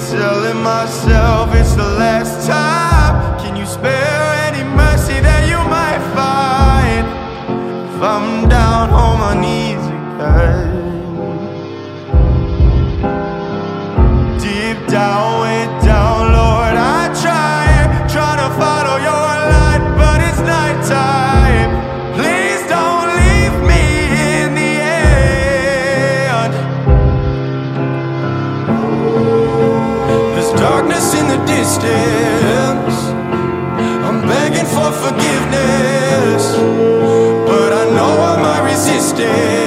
telling myself it's the last time. Can you spare any mercy that you might find if I'm down on my knees again? Deep down, way down, Lord, I try to follow your light, but it's nighttime. Please don't leave me in the end. There's darkness in the distance. I'm begging for forgiveness, but I know I might resist it.